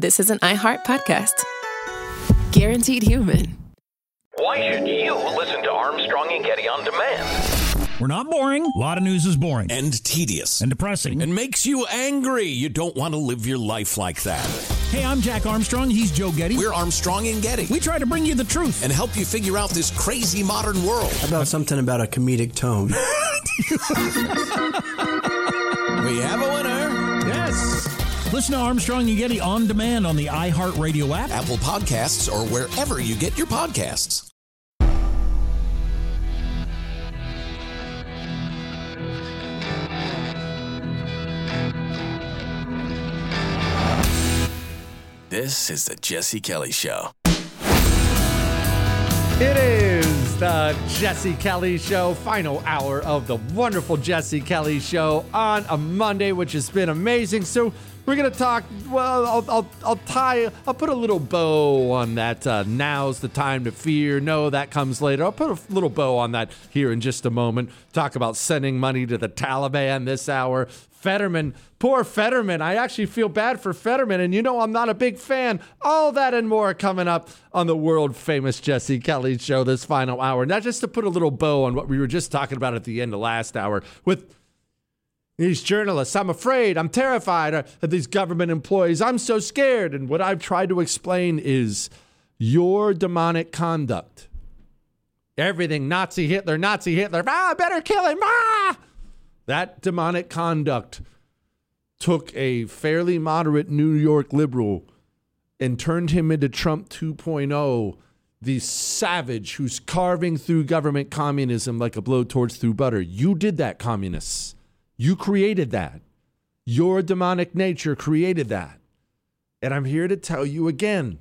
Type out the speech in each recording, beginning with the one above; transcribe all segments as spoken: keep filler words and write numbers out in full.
this is an iHeart podcast. Guaranteed human. Why should you listen to Armstrong and Getty on demand? We're not boring. A lot of news is boring. And tedious. And depressing. And makes you angry. You don't want to live your life like that. Hey, I'm Jack Armstrong. He's Joe Getty. We're Armstrong and Getty. We try to bring you the truth. And help you figure out this crazy modern world. How about something about a comedic tone? We have a winner. Yes. Listen to Armstrong and Getty on demand on the iHeartRadio app, Apple Podcasts, or wherever you get your podcasts. This is the Jesse Kelly Show. It is the Jesse Kelly Show, final hour of the wonderful Jesse Kelly Show on a Monday, which has been amazing. So we're going to talk, well, I'll, I'll, I'll tie, I'll put a little bow on that. Uh, now's the time to fear. No, that comes later. I'll put a little bow on that here in just a moment. Talk about sending money to the Taliban this hour. Fetterman, poor Fetterman. I actually feel bad for Fetterman, and you know I'm not a big fan. All that and more coming up on the world-famous Jesse Kelly Show this final hour. Now, just to put a little bow on what we were just talking about at the end of last hour with these journalists. I'm afraid, I'm terrified of these government employees. I'm so scared. And what I've tried to explain is your demonic conduct. Everything Nazi Hitler, Nazi Hitler. Ah, I better kill him. Ah! That demonic conduct took a fairly moderate New York liberal and turned him into Trump two point oh, the savage who's carving through government communism like a blowtorch through butter. You did that, communists. You created that. Your demonic nature created that. And I'm here to tell you again,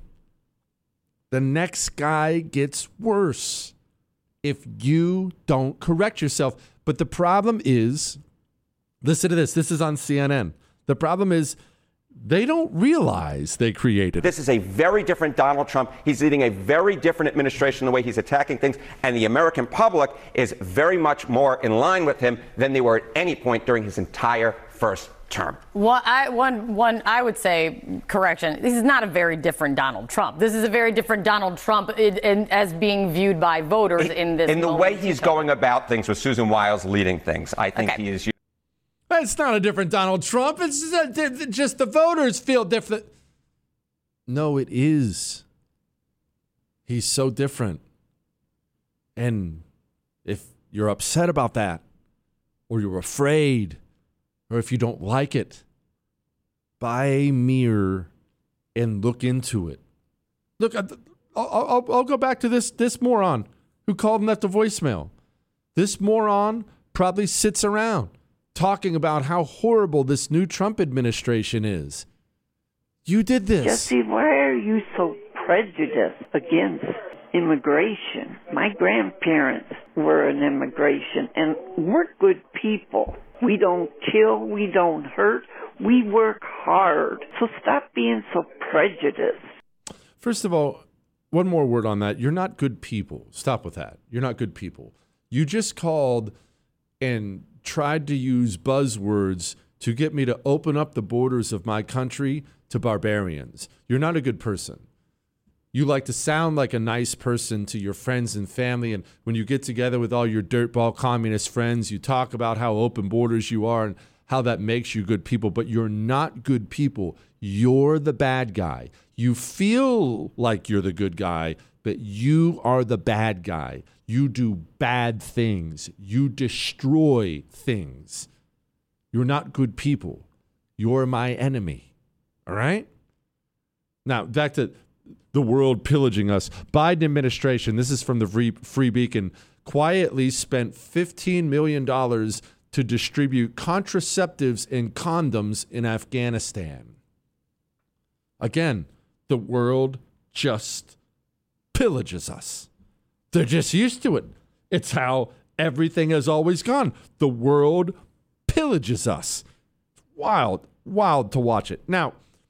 the next guy gets worse if you don't correct yourself. But the problem is, listen to this. This is on C N N. The problem is they don't realize they created it. This is a very different Donald Trump. He's leading a very different administration, the way he's attacking things. And the American public is very much more in line with him than they were at any point during his entire first term. Well, I, one, one, I would say, correction, this is not a very different Donald Trump. This is a very different Donald Trump in, in, as being viewed by voters in this In the moment. way he's going about things with Susan Wiles leading things, I think Okay. he is... It's not a different Donald Trump. It's just the voters feel different. No, it is. He's so different. And if you're upset about that, or you're afraid, or if you don't like it, buy a mirror and look into it. Look, I'll, I'll, I'll go back to this, this moron who called and left a voicemail. This moron probably sits around talking about how horrible this new Trump administration is. You did this. Jesse, why are you so prejudiced against immigration? My grandparents were in immigration, and we're good people. We don't kill, we don't hurt, we work hard. So stop being so prejudiced. First of all, one more word on that. You're not good people. Stop with that. You're not good people. You just called and tried to use buzzwords to get me to open up the borders of my country to barbarians. You're not a good person. You like to sound like a nice person to your friends and family, and when you get together with all your dirtball communist friends, you talk about how open borders you are and how that makes you good people, but you're not good people. You're the bad guy. You feel like you're the good guy, but you are the bad guy. You do bad things. You destroy things. You're not good people. You're my enemy. All right? Now, back to the world pillaging us. Biden administration, this is from the Free, Free Beacon, quietly spent fifteen million dollars to distribute contraceptives and condoms in Afghanistan. Again, the world just pillages us. They're just used to it. It's how everything has always gone. The world pillages us. Wild, wild to watch it. Now,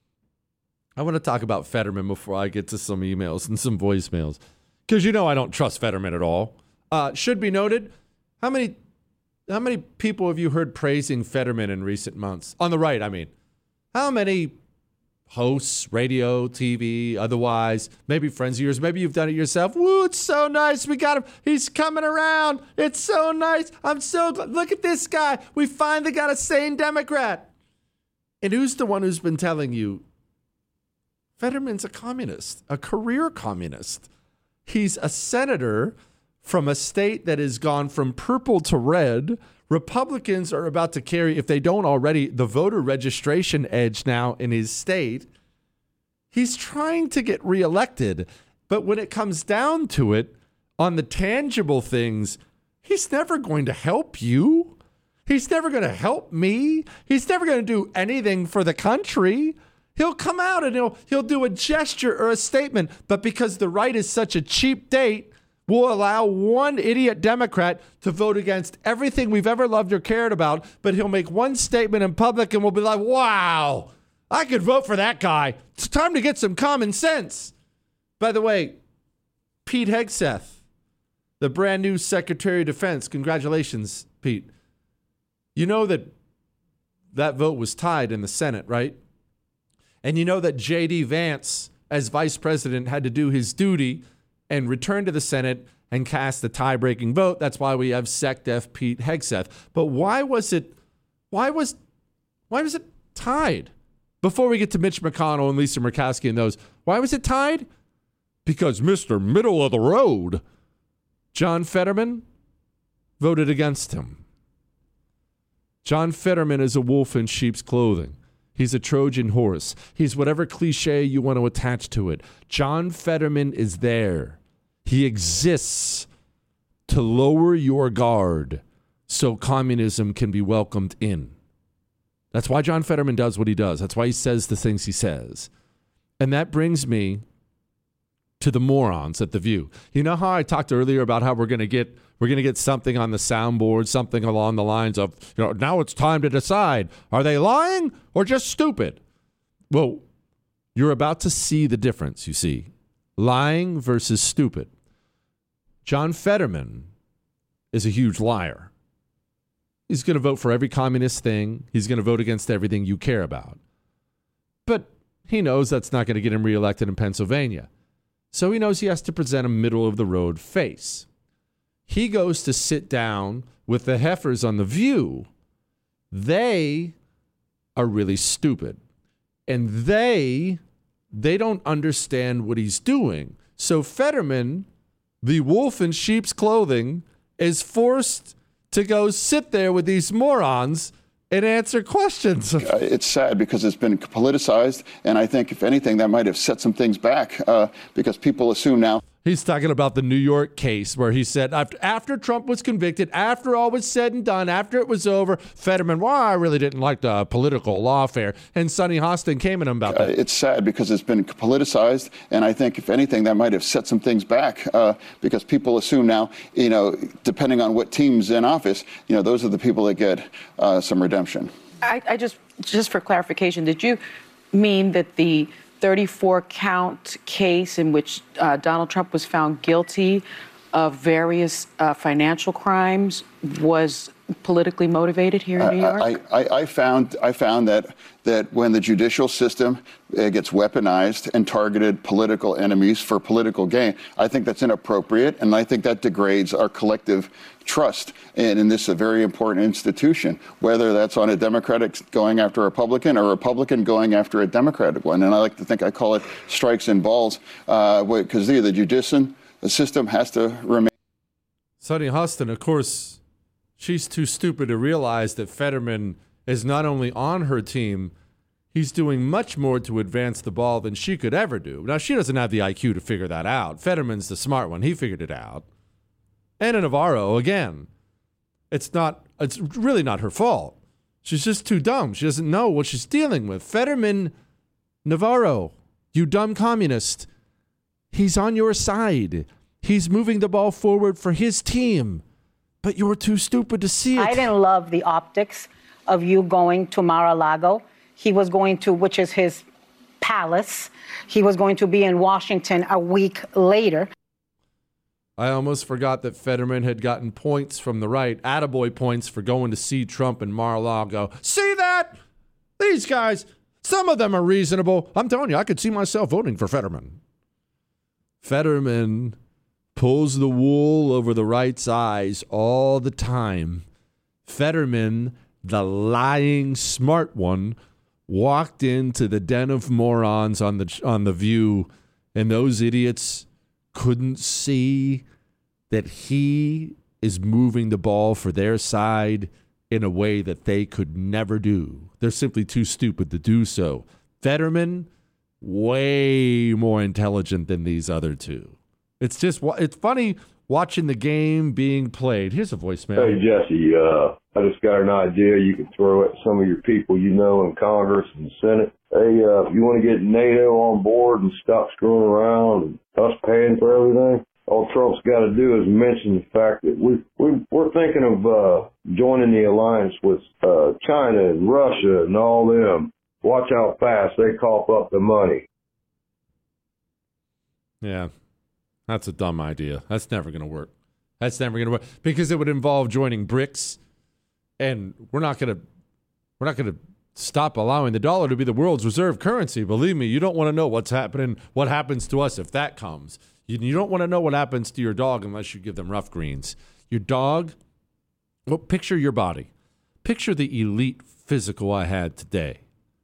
I want to talk about Fetterman before I get to some emails and some voicemails, because you know I don't trust Fetterman at all. Uh, should be noted, how many how many people have you heard praising Fetterman in recent months? On the right, I mean. How many hosts, radio, T V, otherwise, maybe friends of yours, maybe you've done it yourself. Woo, it's so nice. We got him. He's coming around. It's so nice. I'm so glad. Look at this guy. We finally got a sane Democrat. And who's the one who's been telling you, Fetterman's a communist, a career communist. He's a senator from a state that has gone from purple to red. Republicans are about to carry, if they don't already, the voter registration edge now in his state. He's trying to get reelected. But when it comes down to it, on the tangible things, he's never going to help you. He's never going to help me. He's never going to do anything for the country. He'll come out and he'll he'll do a gesture or a statement. But because the right is such a cheap date, we'll allow one idiot Democrat to vote against everything we've ever loved or cared about, but he'll make one statement in public and we'll be like, wow, I could vote for that guy. It's time to get some common sense. By the way, Pete Hegseth, the brand new Secretary of Defense. Congratulations, Pete. You know that that vote was tied in the Senate, right? And you know that J D Vance, as vice president, had to do his duty and return to the Senate and cast the tie-breaking vote. That's why we have SecDef Pete Hegseth. But why was it why was why was it tied? Before we get to Mitch McConnell and Lisa Murkowski and those, why was it tied? Because Mister Middle of the Road, John Fetterman, voted against him. John Fetterman is a wolf in sheep's clothing. He's a Trojan horse. He's whatever cliche you want to attach to it. John Fetterman is there. He exists to lower your guard so communism can be welcomed in. That's why John Fetterman does what he does. That's why he says the things he says. And that brings me to the morons at The View. You know how I talked earlier about how we're going to get we're going to get something on the soundboard, something along the lines of, you know, now it's time to decide, are they lying or just stupid? Well, you're about to see the difference, you see. Lying versus stupid. John Fetterman is a huge liar. He's going to vote for every communist thing. He's going to vote against everything you care about. But he knows that's not going to get him reelected in Pennsylvania. So he knows he has to present a middle-of-the-road face. He goes to sit down with the heifers on The View. They are really stupid. And they, they don't understand what he's doing. So Fetterman, the wolf in sheep's clothing, is forced to go sit there with these morons and answer questions. It's sad because it's been politicized, and I think, if anything, that might have set some things back uh, because people assume now. He's talking about the New York case where he said after, after Trump was convicted, after all was said and done, after it was over, Fetterman, well, I really didn't like the political lawfare. And Sonny Hostin came at him about that. Uh, it's sad because it's been politicized, and I think, if anything, that might have set some things back uh, because people assume now, you know, depending on what team's in office, you know, those are the people that get uh, some redemption. I, I just, just for clarification, did you mean that the thirty-four count case in which uh, Donald Trump was found guilty of various uh, financial crimes was politically motivated here in New York? I, I, I found I found that that when the judicial system uh, gets weaponized and targeted political enemies for political gain, I think that's inappropriate, and I think that degrades our collective trust in, in this a very important institution, whether that's on a Democratic going after a Republican or a Republican going after a Democratic one. And I like to think I call it strikes and balls, because uh, the judicial system has to remain. Sonny Hostin, of course, she's too stupid to realize that Fetterman is not only on her team, he's doing much more to advance the ball than she could ever do. Now, she doesn't have the I Q to figure that out. Fetterman's the smart one. He figured it out. Ana Navarro, again, it's not, it's really not her fault. She's just too dumb. She doesn't know what she's dealing with. Fetterman, Navarro, you dumb communist. He's on your side. He's moving the ball forward for his team. But you're too stupid to see it. I didn't love the optics of you going to Mar-a-Lago. He was going to, which is his palace. He was going to be in Washington a week later. I almost forgot that Fetterman had gotten points from the right, attaboy points for going to see Trump in Mar-a-Lago. See that? These guys, Some of them are reasonable. I'm telling you, I could see myself voting for Fetterman. Fetterman pulls the wool over the right's eyes all the time. Fetterman, the lying smart one, walked into the den of morons on the on the View, and those idiots couldn't see that he is moving the ball for their side in a way that they could never do. They're simply too stupid to do so. Fetterman, way more intelligent than these other two. It's just, it's funny watching the game being played. Here's a voicemail. Hey, Jesse, uh, I just got an idea you can throw at some of your people you know in Congress and Senate. Hey, uh, if you want to get NATO on board and stop screwing around and us paying for everything, all Trump's got to do is mention the fact that we, we, we're thinking of uh, joining the alliance with uh, China and Russia and all them. Watch how fast they cough up the money. Yeah, that's a dumb idea. That's never going to work. That's never going to work because it would involve joining BRICS, and we're not going to we're not going to stop allowing the dollar to be the world's reserve currency. Believe me, you don't want to know what's happening, what happens to us if that comes. You, you don't want to know what happens to your dog unless you give them rough greens. Your dog, well, picture your body. Picture the elite physical I had today.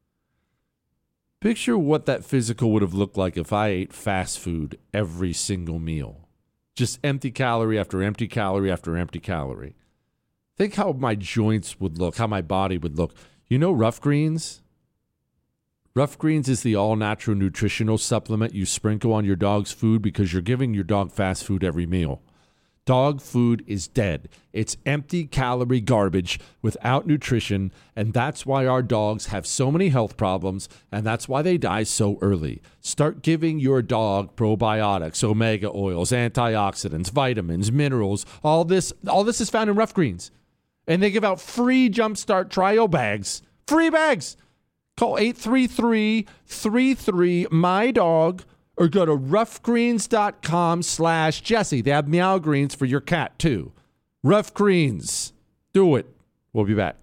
Picture what that physical would have looked like if I ate fast food every single meal. Just empty calorie after empty calorie after empty calorie. Think how my joints would look, how my body would look. You know Rough Greens? Rough Greens is the all-natural nutritional supplement you sprinkle on your dog's food because you're giving your dog fast food every meal. Dog food is dead. It's empty calorie garbage without nutrition, and that's why our dogs have so many health problems, and that's why they die so early. Start giving your dog probiotics, omega oils, antioxidants, vitamins, minerals. All this, all this is found in Rough Greens. And they give out free Jumpstart Trio bags. Free bags. Call eight three three, three three, M Y D O G or go to roughgreens.com slash Jesse. They have Meow Greens for your cat, too. Rough Greens. Do it. We'll be back.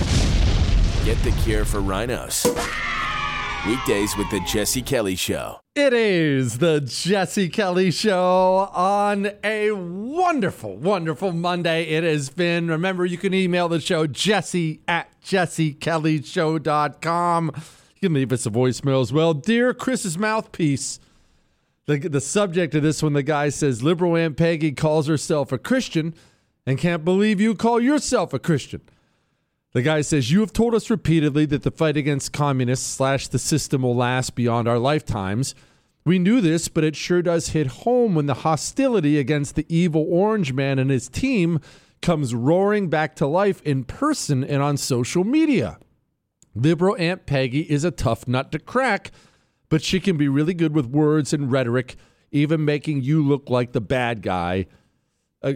Get the cure for rhinos. Weekdays with the Jesse Kelly Show. It is the Jesse Kelly Show on a wonderful, wonderful Monday. It has been. Remember, you can email the show, Jesse at jesse kelly show dot com. You can leave us a voicemail as well. Dear Chris's mouthpiece, the, the subject of this one, the guy says, liberal Aunt Peggy calls herself a Christian and can't believe you call yourself a Christian. The guy says, you have told us repeatedly that the fight against communists slash the system will last beyond our lifetimes. We knew this, but it sure does hit home when the hostility against the evil orange man and his team comes roaring back to life in person and on social media. Liberal Aunt Peggy is a tough nut to crack, but she can be really good with words and rhetoric, even making you look like the bad guy. Uh,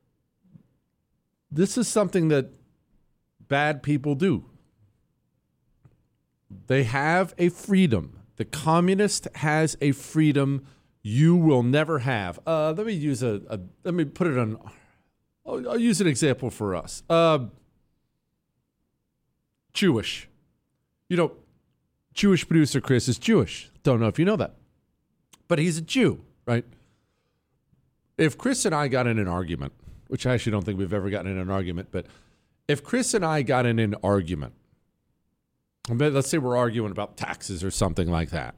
this is something that bad people do. They have a freedom. The communist has a freedom you will never have. Uh, let me use a, a. Let me put it on. I'll, I'll use an example for us. Uh, Jewish. You know, Jewish producer Chris is Jewish. Don't know if you know that, but he's a Jew, right? If Chris and I got in an argument, which I actually don't think we've ever gotten in an argument, but if Chris and I got in an argument, let's say we're arguing about taxes or something like that,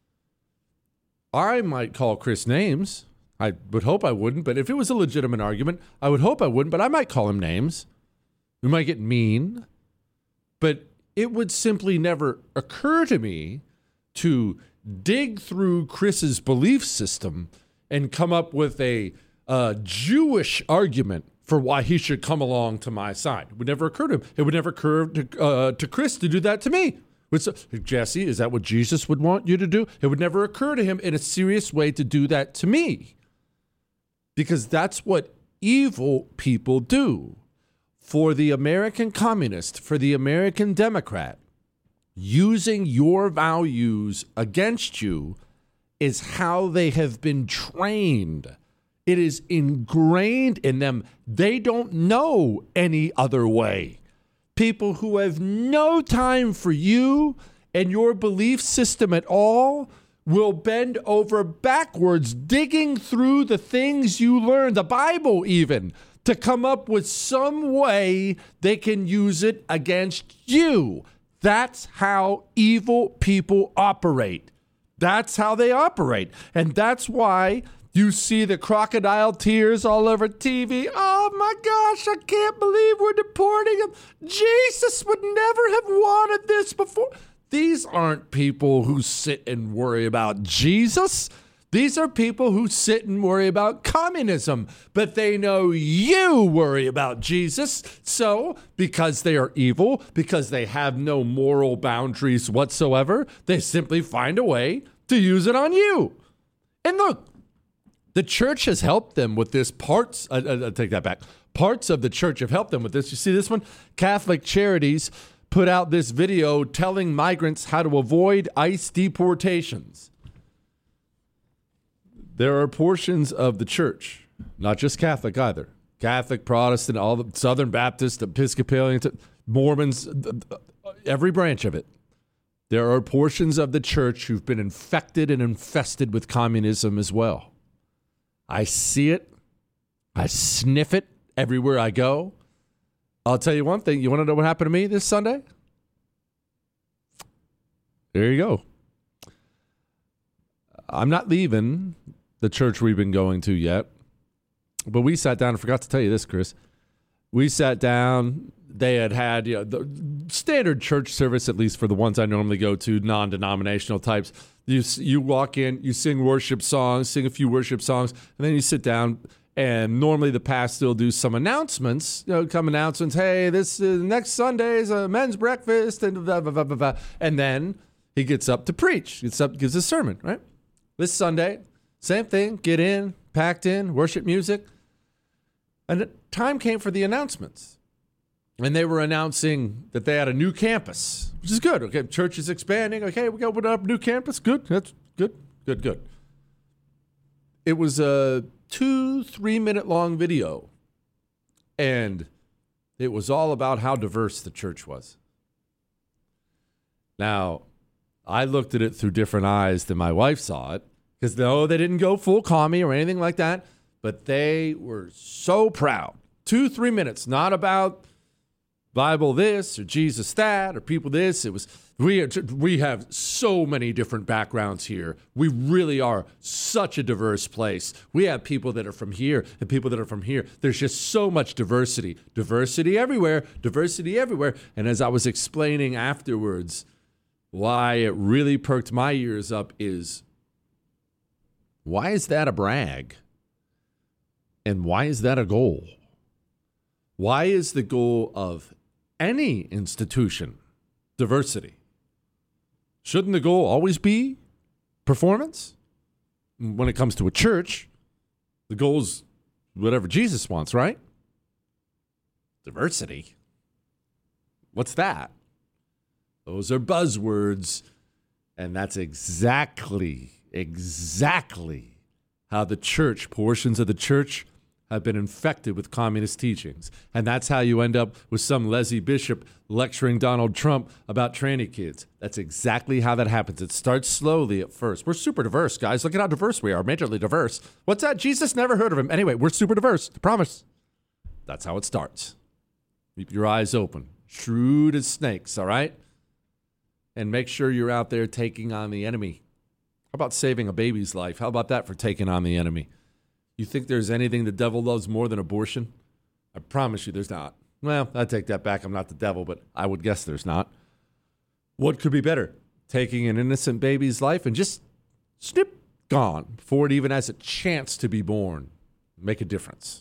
I might call Chris names. I would hope I wouldn't, but if it was a legitimate argument, I would hope I wouldn't, but I might call him names. We might get mean, but it would simply never occur to me to dig through Chris's belief system and come up with a uh, Jewish argument for why he should come along to my side. It would never occur to him. It would never occur to, uh, to Chris to do that to me. Which, Jesse, is that what Jesus would want you to do? It would never occur to him in a serious way to do that to me. Because that's what evil people do. For the American communist, for the American Democrat, using your values against you is how they have been trained. It is ingrained in them. They don't know any other way. People who have no time for you and your belief system at all will bend over backwards, digging through the things you learned, the Bible even, to come up with some way they can use it against you. That's how evil people operate. That's how they operate. And that's why you see the crocodile tears all over T V. Oh my gosh, I can't believe we're deporting him. Jesus would never have wanted this before. These aren't people who sit and worry about Jesus. These are people who sit and worry about communism, but they know you worry about Jesus. So, because they are evil, because they have no moral boundaries whatsoever, they simply find a way to use it on you. And look, the church has helped them with this. Parts, I, I, I take that back. Parts of the church have helped them with this. You see this one? Catholic Charities put out this video telling migrants how to avoid ICE deportations. There are portions of the church, not just Catholic either, Catholic, Protestant, all the Southern Baptist, Episcopalian, Mormons, every branch of it. There are portions of the church who've been infected and infested with communism as well. I see it. I sniff it everywhere I go. I'll tell you one thing. You want to know what happened to me this Sunday? There you go. I'm not leaving the church we've been going to yet, but we sat down. I forgot to tell you this, Chris. We sat down. They had had, you know, the standard church service, at least for the ones I normally go to, non-denominational types. You you walk in, you sing worship songs, sing a few worship songs, and then you sit down. And normally the pastor will do some announcements, you know, come announcements. Hey, this uh, next Sunday is a men's breakfast, and blah, blah, blah, blah, blah. And then he gets up to preach. Gets up, gives a sermon, right? This Sunday, same thing. Get in, packed in, worship music. And the time came for the announcements. And they were announcing that they had a new campus, which is good. Okay, church is expanding. Okay, we got up a new campus. Good. That's good. Good, good. It was a two, three-minute long video. And it was all about how diverse the church was. Now, I looked at it through different eyes than my wife saw it. Because, no, they didn't go full commie or anything like that. But they were so proud. Two, three minutes, not about Bible this or Jesus that or people this. It was we are, we have so many different backgrounds here. We really are such a diverse place. We have people that are from here and people that are from here. There's just so much diversity. Diversity everywhere. Diversity everywhere. And as I was explaining afterwards, why it really perked my ears up is, why is that a brag? And why is that a goal? Why is the goal of any institution diversity? Shouldn't the goal always be performance? When it comes to a church, the goal is whatever Jesus wants, right? Diversity. What's that? Those are buzzwords. And that's exactly, exactly how the church, portions of the church, have been infected with communist teachings. And that's how you end up with some Leslie Bishop lecturing Donald Trump about tranny kids. That's exactly how that happens. It starts slowly at first. We're super diverse, guys. Look at how diverse we are, majorly diverse. What's that? Jesus, never heard of him. Anyway, we're super diverse. I promise. That's how it starts. Keep your eyes open. Shrewd as snakes, all right? And make sure you're out there taking on the enemy. How about saving a baby's life? How about that for taking on the enemy? You think there's anything the devil loves more than abortion? I promise you there's not. Well, I take that back. I'm not the devil, but I would guess there's not. What could be better? Taking an innocent baby's life and just snip, gone, before it even has a chance to be born. Make a difference.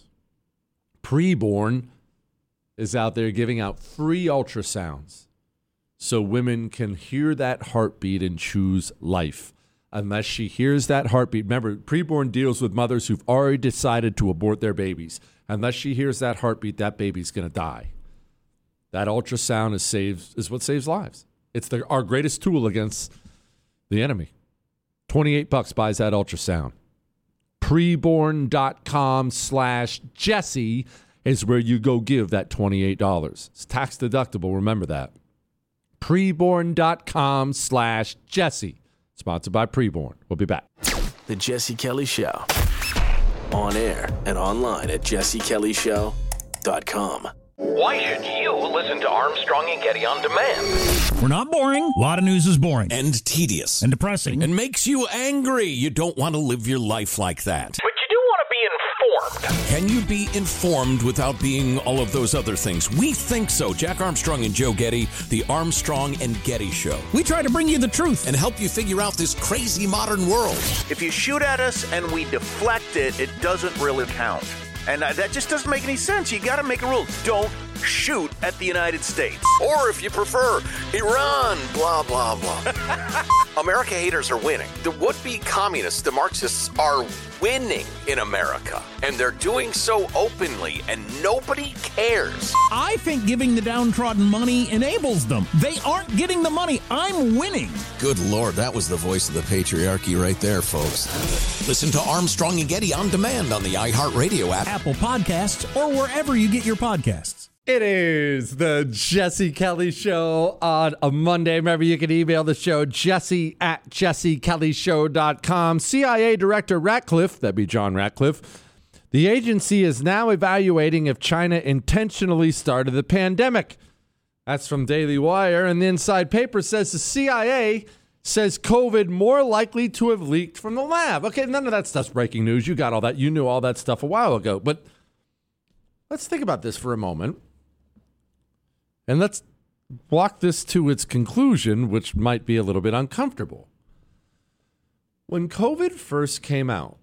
Preborn is out there giving out free ultrasounds so women can hear that heartbeat and choose life. Unless she hears that heartbeat. Remember, preborn deals with mothers who've already decided to abort their babies. Unless she hears that heartbeat, that baby's going to die. That ultrasound is saves is what saves lives. It's the, our greatest tool against the enemy. twenty-eight bucks buys that ultrasound. Preborn.com slash Jesse is where you go give that twenty-eight dollars. It's tax deductible. Remember that. preborn.com slash Jesse. Sponsored by Preborn. We'll be back. The Jesse Kelly Show. On air and online at jesse kelly show dot com. Why should you listen to Armstrong and Getty on demand? We're not boring. A lot of news is boring. And tedious. And depressing. And makes you angry. You don't want to live your life like that. But you do want to be informed. Can you be informed without being all of those other things? We think so. Jack Armstrong and Joe Getty, the Armstrong and Getty Show. We try to bring you the truth and help you figure out this crazy modern world. If you shoot at us and we deflect it, it doesn't really count. And uh, that just doesn't make any sense. You got to make a rule. Don't shoot at the United States. Or if you prefer, Iran, blah, blah, blah. America haters are winning. The would-be communists, the Marxists, are winning in America. And they're doing so openly, and nobody cares. I think giving the downtrodden money enables them. They aren't getting the money. I'm winning. Good Lord, that was the voice of the patriarchy right there, folks. Listen to Armstrong and Getty on demand on the iHeartRadio app, Apple Podcasts, or wherever you get your podcasts. It is the Jesse Kelly Show on a Monday. Remember, you can email the show, jesse at jesse kelly show dot com. C I A Director Ratcliffe, that'd be John Ratcliffe, the agency is now evaluating if China intentionally started the pandemic. That's from Daily Wire. And the inside paper says the C I A says COVID more likely to have leaked from the lab. Okay, none of that stuff's breaking news. You got all that. You knew all that stuff a while ago. But let's think about this for a moment. And let's walk this to its conclusion, which might be a little bit uncomfortable. When COVID first came out,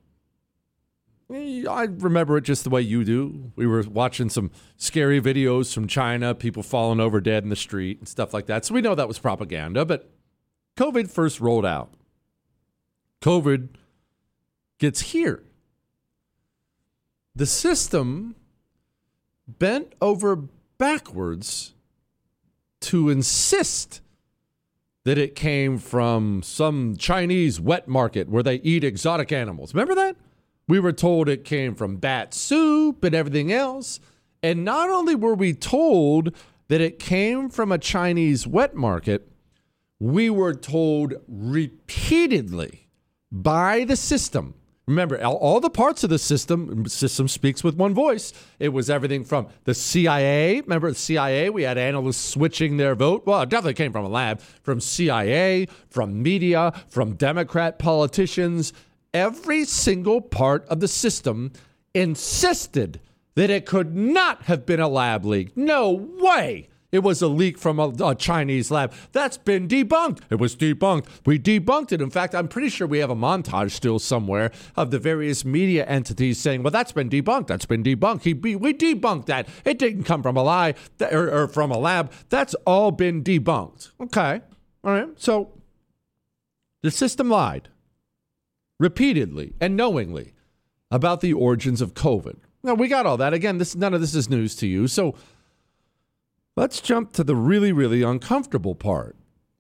I remember it just the way you do. We were watching some scary videos from China, people falling over dead in the street and stuff like that. So we know that was propaganda, but COVID first rolled out. COVID gets here. The system bent over backwards to insist that it came from some Chinese wet market where they eat exotic animals. Remember that? We were told it came from bat soup and everything else. And not only were we told that it came from a Chinese wet market, we were told repeatedly by the system. Remember, all the parts of the system, system speaks with one voice. It was everything from the C I A. Remember the C I A? We had analysts switching their vote. Well, it definitely came from a lab. From C I A, from media, from Democrat politicians. Every single part of the system insisted that it could not have been a lab leak. No way. It was a leak from a, a Chinese lab. That's been debunked. It was debunked. We debunked it. In fact, I'm pretty sure we have a montage still somewhere of the various media entities saying, well, that's been debunked. That's been debunked. He, we debunked that. It didn't come from a lie or, or from a lab. That's all been debunked. Okay. All right. So the system lied repeatedly and knowingly about the origins of COVID. Now, we got all that. Again, this none of this is news to you. So let's jump to the really, really uncomfortable part.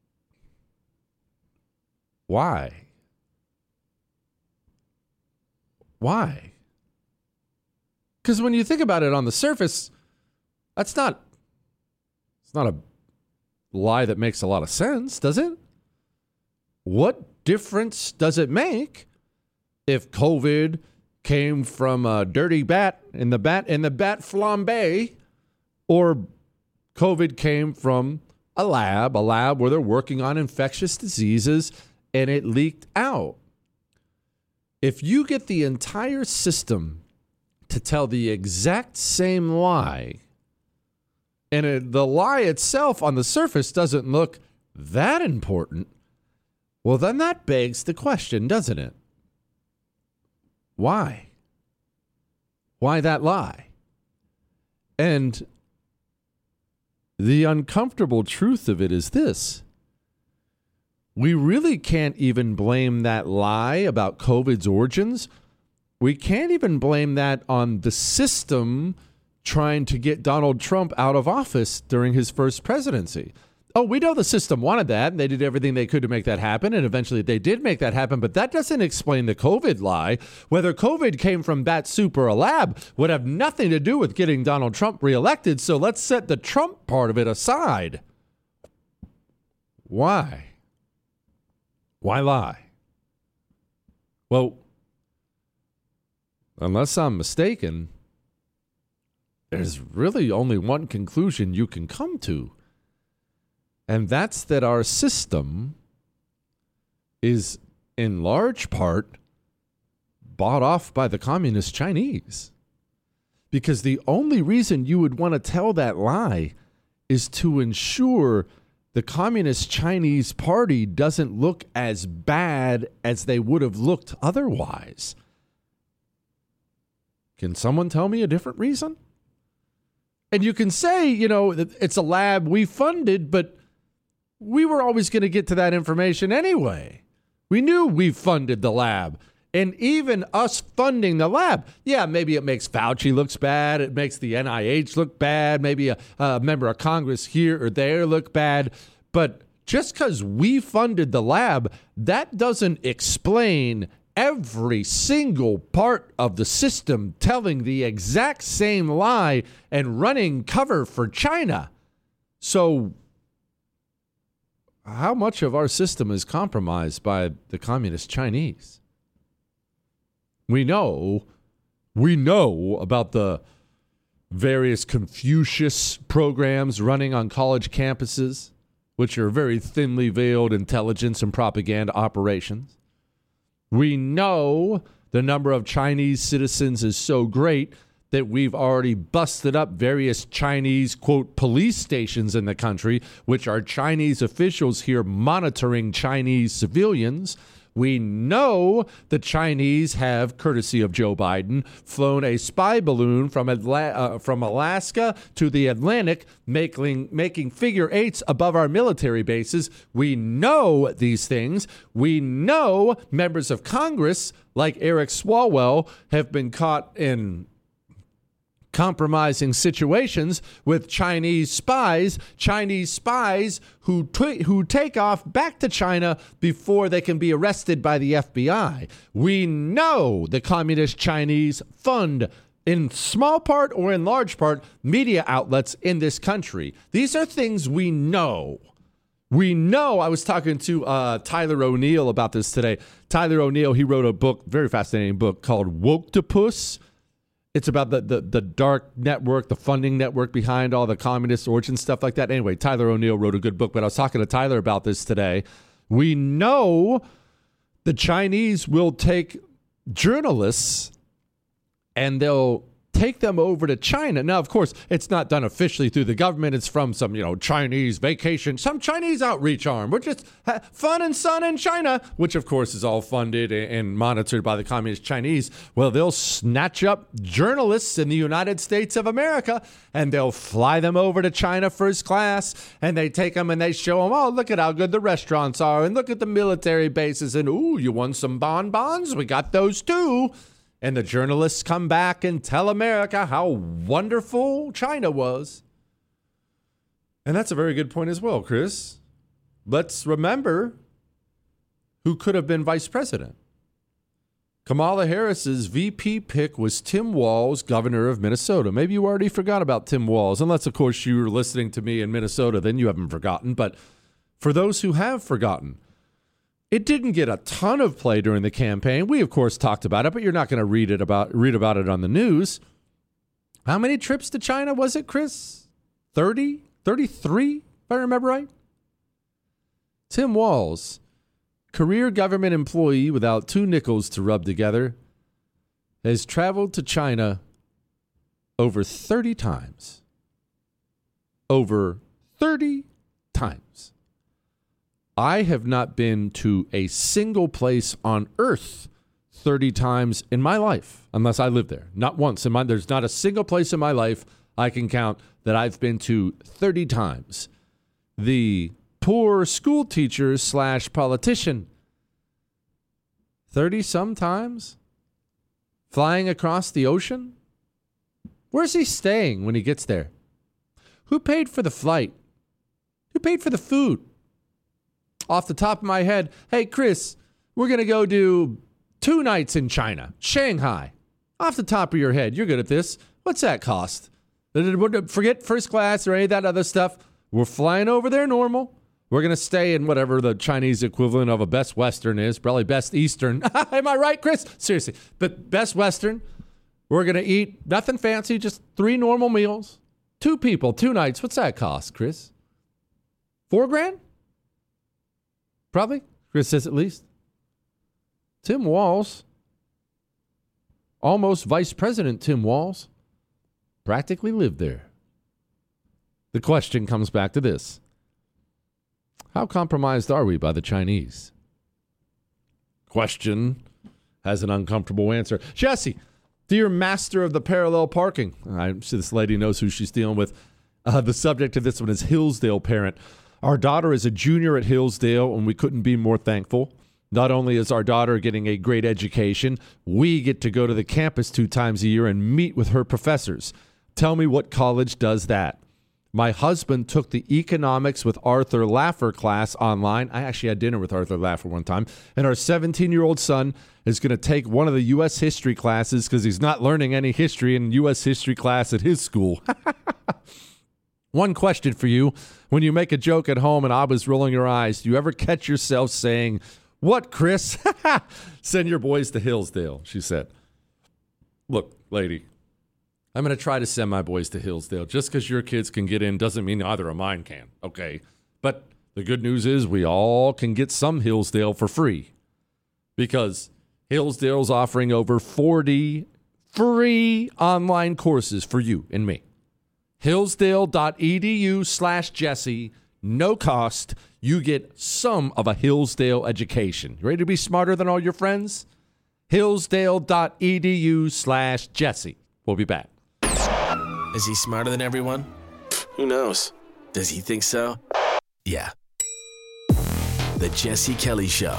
Why? Why? Because when you think about it on the surface, that's not, it's not a lie that makes a lot of sense, does it? What difference does it make if COVID came from a dirty bat in the bat in the bat flambe, or COVID came from a lab, a lab where they're working on infectious diseases and it leaked out? If you get the entire system to tell the exact same lie, and it, the lie itself on the surface doesn't look that important, well, then that begs the question, doesn't it? Why? Why that lie? And the uncomfortable truth of it is this. We really can't even blame that lie about COVID's origins. We can't even blame that on the system trying to get Donald Trump out of office during his first presidency. Oh, we know the system wanted that, and they did everything they could to make that happen, and eventually they did make that happen, but that doesn't explain the COVID lie. Whether COVID came from bat soup or a lab would have nothing to do with getting Donald Trump reelected, so let's set the Trump part of it aside. why? Why lie? Well, unless I'm mistaken, there's really only one conclusion you can come to, and that's that our system is in large part bought off by the communist Chinese. Because the only reason you would want to tell that lie is to ensure the Communist Chinese Party doesn't look as bad as they would have looked otherwise. Can someone tell me a different reason? And you can say, you know, it's a lab we funded, but we were always going to get to that information anyway. We knew we funded the lab. And even us funding the lab, yeah, maybe it makes Fauci looks bad. It makes the N I H look bad. Maybe a, a member of Congress here or there look bad. But just because we funded the lab, that doesn't explain every single part of the system telling the exact same lie and running cover for China. So how much of our system is compromised by the communist Chinese? We know, we know about the various Confucius programs running on college campuses, which are very thinly veiled intelligence and propaganda operations. We know the number of Chinese citizens is so great that we've already busted up various Chinese, quote, police stations in the country, which are Chinese officials here monitoring Chinese civilians. We know the Chinese have, courtesy of Joe Biden, flown a spy balloon from Atla- uh, from Alaska to the Atlantic, making, making figure eights above our military bases. We know these things. We know members of Congress, like Eric Swalwell, have been caught in compromising situations with Chinese spies, Chinese spies who t- who take off back to China before they can be arrested by the F B I. We know the communist Chinese fund, in small part or in large part, media outlets in this country. These are things we know. We know. I was talking to uh, Tyler O'Neill about this today. Tyler O'Neill, he wrote a book, very fascinating book called Woktopus. It's about the, the, the dark network, the funding network behind all the communist origin stuff like that. Anyway, Tyler O'Neill wrote a good book, but I was talking to Tyler about this today. We know the Chinese will take journalists and they'll take them over to China. Now, of course, it's not done officially through the government. It's from some, you know, Chinese vacation, some Chinese outreach arm. We're just ha- fun and sun in China, which, of course, is all funded and monitored by the communist Chinese. Well, they'll snatch up journalists in the United States of America and they'll fly them over to China first class, and they take them and they show them, oh, look at how good the restaurants are, and look at the military bases, and ooh, you won some bonbons? We got those too. And the journalists come back and tell America how wonderful China was. And that's a very good point as well, Chris. Let's remember who could have been vice president. Kamala Harris's V P pick was Tim Walz, governor of Minnesota. Maybe you already forgot about Tim Walz, unless, of course, you were listening to me in Minnesota. Then you haven't forgotten. But for those who have forgotten, it didn't get a ton of play during the campaign. We, of course, talked about it, but you're not going to read it about read about it on the news. How many trips to China was it, Chris? thirty? thirty-three, if I remember right? Tim Walz, career government employee without two nickels to rub together, has traveled to China over thirty times. Over thirty times. I have not been to a single place on earth thirty times in my life, unless I live there. Not once. In my, there's not a single place in my life I can count that I've been to thirty times. The poor school teacher slash politician, thirty sometimes, flying across the ocean. Where's he staying when he gets there? Who paid for the flight? Who paid for the food? Off the top of my head, hey, Chris, we're going to go do two nights in China, Shanghai. Off the top of your head, you're good at this. What's that cost? Forget first class or any of that other stuff. We're flying over there normal. We're going to stay in whatever the Chinese equivalent of a Best Western is, probably Best Eastern. Am I right, Chris? Seriously. But Best Western, we're going to eat nothing fancy, just three normal meals. Two people, two nights. What's that cost, Chris? Four grand? Probably. Chris says at least. Tim Walz, almost Vice President Tim Walz, practically lived there. The question comes back to this. How compromised are we by the Chinese? Question has an uncomfortable answer. Jesse, dear master of the parallel parking. I see this lady knows who she's dealing with. Uh, the subject of this one is Hillsdale parent. Our daughter is a junior at Hillsdale, and we couldn't be more thankful. Not only is our daughter getting a great education, we get to go to the campus two times a year and meet with her professors. Tell me what college does that. My husband took the economics with Arthur Laffer class online. I actually had dinner with Arthur Laffer one time. And our seventeen-year-old son is going to take one of the U S history classes because he's not learning any history in U S history class at his school. One question for you. When you make a joke at home and Abba's rolling her eyes, do you ever catch yourself saying, "What, Chris?" Send your boys to Hillsdale, she said. Look, lady, I'm going to try to send my boys to Hillsdale. Just because your kids can get in doesn't mean either of mine can, okay? But the good news is we all can get some Hillsdale for free because Hillsdale's offering over forty free online courses for you and me. Hillsdale.edu slash Jesse. No cost. You get some of a Hillsdale education. You ready to be smarter than all your friends? Hillsdale.edu slash Jesse. We'll be back. Is he smarter than everyone? Who knows? Does he think so? Yeah. The Jesse Kelly Show.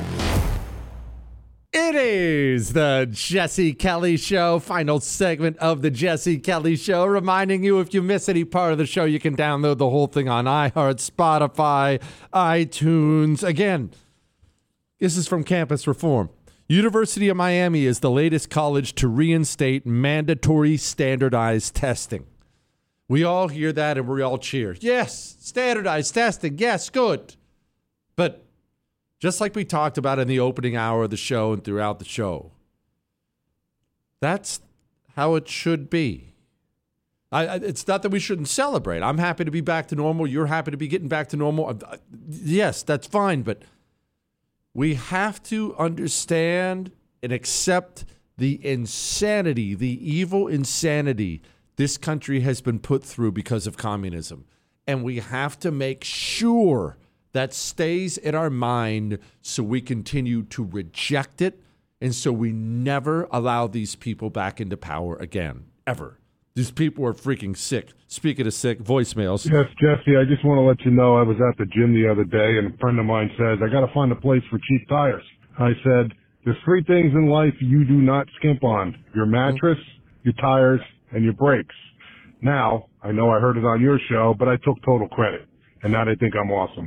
It is the Jesse Kelly Show, final segment of the Jesse Kelly Show. Reminding you, if you miss any part of the show, you can download the whole thing on iHeart, Spotify, iTunes. Again, this is from Campus Reform. University of Miami is the latest college to reinstate mandatory standardized testing. We all hear that and we all cheer. Yes, standardized testing. Yes, good. But just like we talked about in the opening hour of the show and throughout the show, that's how it should be. I, I, it's not that we shouldn't celebrate. I'm happy to be back to normal. You're happy to be getting back to normal. Uh, yes, that's fine. But we have to understand and accept the insanity, the evil insanity this country has been put through because of communism. And we have to make sure that stays in our mind so we continue to reject it and so we never allow these people back into power again, ever. These people are freaking sick. Speaking of sick, voicemails. Yes, Jesse, I just want to let you know I was at the gym the other day, and a friend of mine says, I got to find a place for cheap tires. I said, there's three things in life you do not skimp on. Your mattress, your tires, and your brakes. Now, I know I heard it on your show, but I took total credit, and now they think I'm awesome.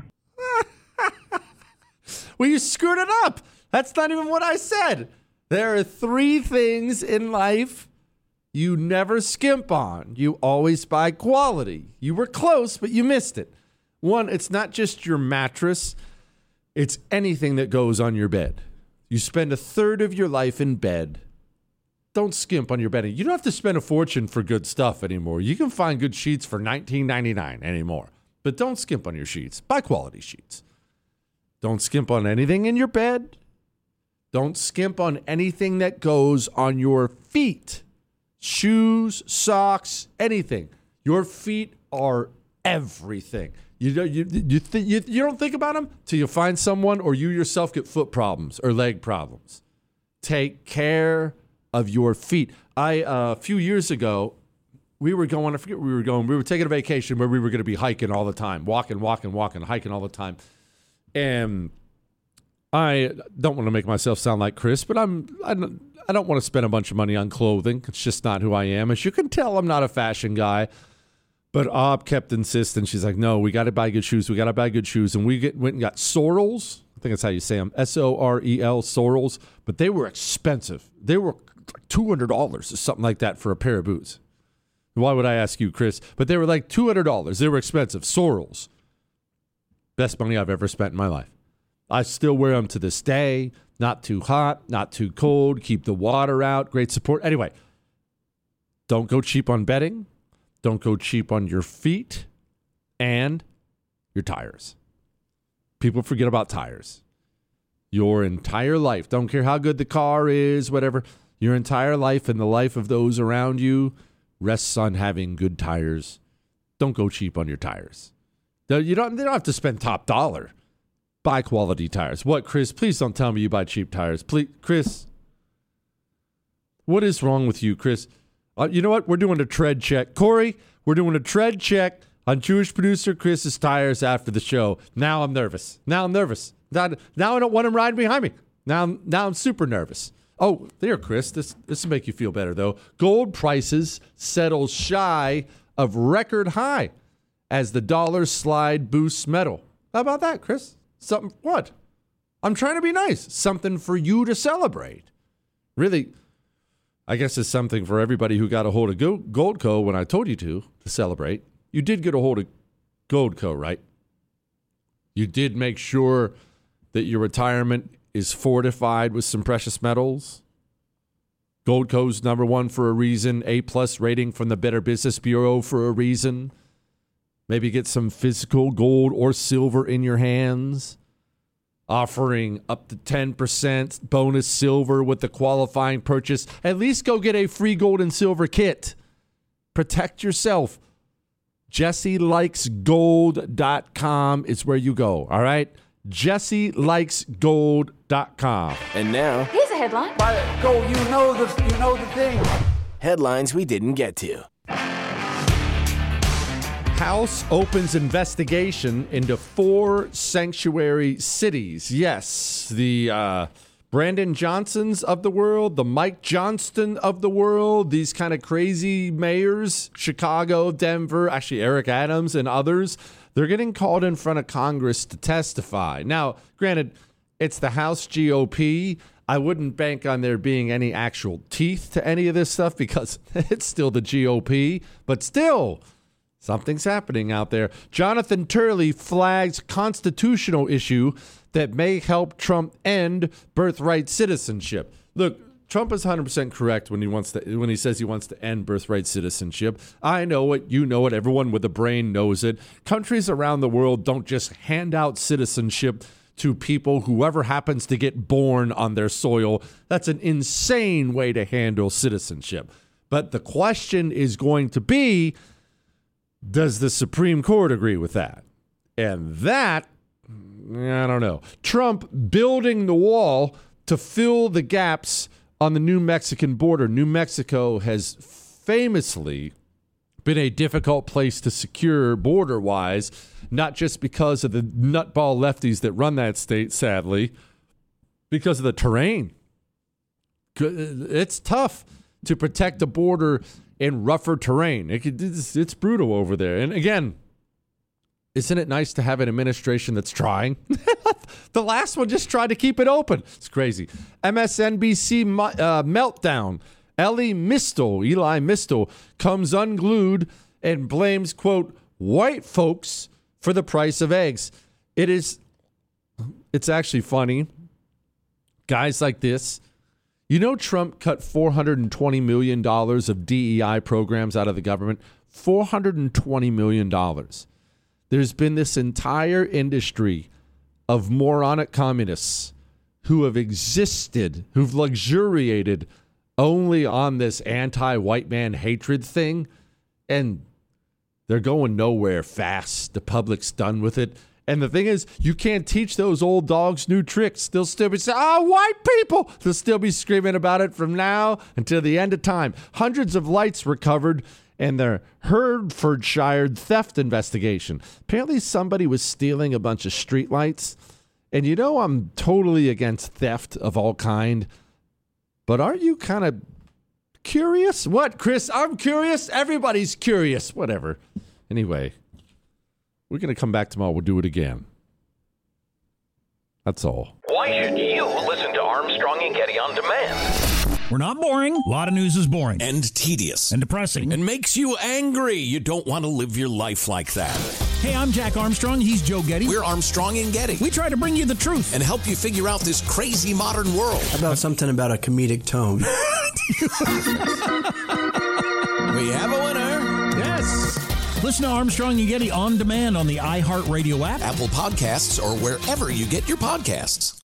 Well, you screwed it up. That's not even what I said. There are three things in life you never skimp on. You always buy quality. You were close, but you missed it. One, it's not just your mattress. It's anything that goes on your bed. You spend a third of your life in bed. Don't skimp on your bedding. You don't have to spend a fortune for good stuff anymore. You can find good sheets for nineteen ninety-nine anymore. But don't skimp on your sheets. Buy quality sheets. Don't skimp on anything in your bed. Don't skimp on anything that goes on your feet. Shoes, socks, anything. Your feet are everything. You you you, th- you you don't think about them till you find someone or you yourself get foot problems or leg problems. Take care of your feet. I uh, a few years ago, we were going. I forget where we were going. We were taking a vacation where we were going to be hiking all the time, walking, walking, walking, hiking all the time. And I don't want to make myself sound like Chris, but I'm I don't, I don't want to spend a bunch of money on clothing. It's just not who I am. As you can tell, I'm not a fashion guy. But Ob kept insisting. She's like, no, we got to buy good shoes. We got to buy good shoes. And we get, went and got Sorels. I think that's how you say them. S O R E L, Sorels. But they were expensive. They were like two hundred dollars or something like that for a pair of boots. Why would I ask you, Chris? But they were like two hundred dollars. They were expensive. Sorels. Best money I've ever spent in my life. I still wear them to this day. Not too hot, not too cold. Keep the water out. Great support. Anyway, don't go cheap on bedding. Don't go cheap on your feet and your tires. People forget about tires. Your entire life, don't care how good the car is, whatever, your entire life and the life of those around you rests on having good tires. Don't go cheap on your tires. You don't, they don't have to spend top dollar. Buy quality tires. What, Chris? Please don't tell me you buy cheap tires. Please, Chris. What is wrong with you, Chris? Uh, you know what? We're doing a tread check. Corey, we're doing a tread check on Jewish producer Chris's tires after the show. Now I'm nervous. Now I'm nervous. Now, now I don't want him riding behind me. Now, I'm, now I'm super nervous. Oh, there, Chris. This, this will make you feel better, though. Gold prices settle shy of record high as the dollar slide boosts metal. How about that, Chris? Something, what? I'm trying to be nice. Something for you to celebrate. Really, I guess it's something for everybody who got a hold of Goldco when I told you to, to celebrate. You did get a hold of Goldco, right? You did make sure that your retirement is fortified with some precious metals. Goldco's number one for a reason. A-plus rating from the Better Business Bureau for a reason. Maybe get some physical gold or silver in your hands. Offering up to ten percent bonus silver with the qualifying purchase. At least go get a free gold and silver kit. Protect yourself. Jesse Likes Gold dot com is where you go, all right? Jesse Likes Gold dot com. And now, here's a headline. By go, you know the you know the thing. Headlines we didn't get to. House opens investigation into four sanctuary cities. Yes, the uh, Brandon Johnsons of the world, the Mike Johnston of the world, these kind of crazy mayors, Chicago, Denver, actually Eric Adams and others, they're getting called in front of Congress to testify. Now, granted, it's the House G O P. I wouldn't bank on there being any actual teeth to any of this stuff because it's still the G O P, but still, something's happening out there. Jonathan Turley flags constitutional issue that may help Trump end birthright citizenship. Look, Trump is one hundred percent correct when he wants to when he says he wants to end birthright citizenship. I know it, you know it, everyone with a brain knows it. Countries around the world don't just hand out citizenship to people, whoever happens to get born on their soil. That's an insane way to handle citizenship. But the question is going to be, does the Supreme Court agree with that? And that, I don't know. Trump building the wall to fill the gaps on the New Mexican border. New Mexico has famously been a difficult place to secure border-wise, not just because of the nutball lefties that run that state, sadly, because of the terrain. It's tough to protect the border in rougher terrain. It, it's, it's brutal over there. And again, isn't it nice to have an administration that's trying? The last one just tried to keep it open. It's crazy. M S N B C uh, meltdown. Ellie Mistel, Eli Mistel, comes unglued and blames, quote, white folks for the price of eggs. It is, it's actually funny. Guys like this. You know, Trump cut four hundred twenty million dollars of D E I programs out of the government. four hundred twenty million dollars. There's been this entire industry of moronic communists who have existed, who've luxuriated only on this anti-white man hatred thing, and they're going nowhere fast. The public's done with it. And the thing is, you can't teach those old dogs new tricks. They'll still be saying, oh, white people. They'll still be screaming about it from now until the end of time. Hundreds of lights recovered in their Hertfordshire theft investigation. Apparently somebody was stealing a bunch of street lights. And you know I'm totally against theft of all kind. But aren't you kind of curious? What, Chris? I'm curious. Everybody's curious. Whatever. Anyway. We're going to come back tomorrow. We'll do it again. That's all. Why should you listen to Armstrong and Getty on demand? We're not boring. A lot of news is boring. And tedious. And depressing. And makes you angry. You don't want to live your life like that. Hey, I'm Jack Armstrong. He's Joe Getty. We're Armstrong and Getty. We try to bring you the truth and help you figure out this crazy modern world. How about something about a comedic tone? We have a winner. Yes. Listen to Armstrong and Getty on demand on the iHeartRadio app, Apple Podcasts, or wherever you get your podcasts.